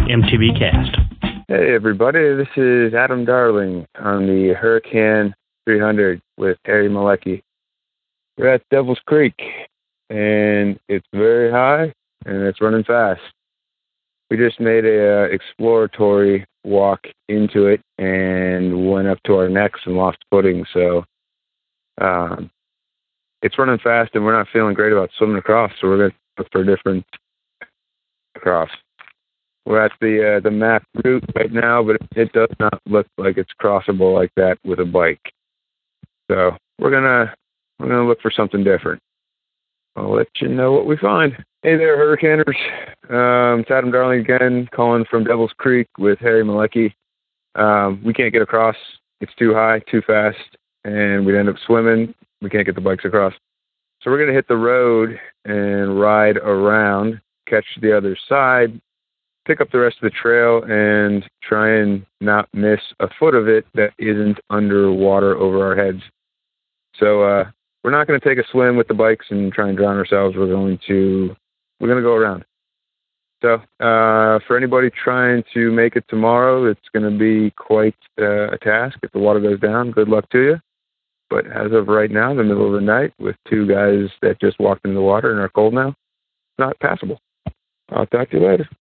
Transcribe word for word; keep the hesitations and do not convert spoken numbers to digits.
M T B Cast. Hey everybody, this is Adam Darling on the Hurricane three hundred with Harry Malecki. We're at Devil's Creek, and it's very high, and it's running fast. We just made a uh, exploratory walk into it and went up to our necks and lost footing, so um, it's running fast, and we're not feeling great about swimming across, so we're going to look for a different across. We're at the uh, the map route right now, but it does not look like it's crossable like that with a bike. So we're gonna we're gonna look for something different. I'll let you know what we find. Hey there, Hurricaners. Um, it's Adam Darling again, calling from Devil's Creek with Harry Malecki. Um, we can't get across. It's too high, too fast, and we'd end up swimming. We can't get the bikes across. So we're gonna hit the road and ride around, catch the other side, pick up the rest of the trail, and try and not miss a foot of it that isn't underwater over our heads. So uh, we're not going to take a swim with the bikes and try and drown ourselves. We're going to we're going to go around. So uh, for anybody trying to make it tomorrow, it's going to be quite uh, a task. If the water goes down, good luck to you. But as of right now, in the middle of the night, with two guys that just walked into the water and are cold now, it's not passable. I'll talk to you later.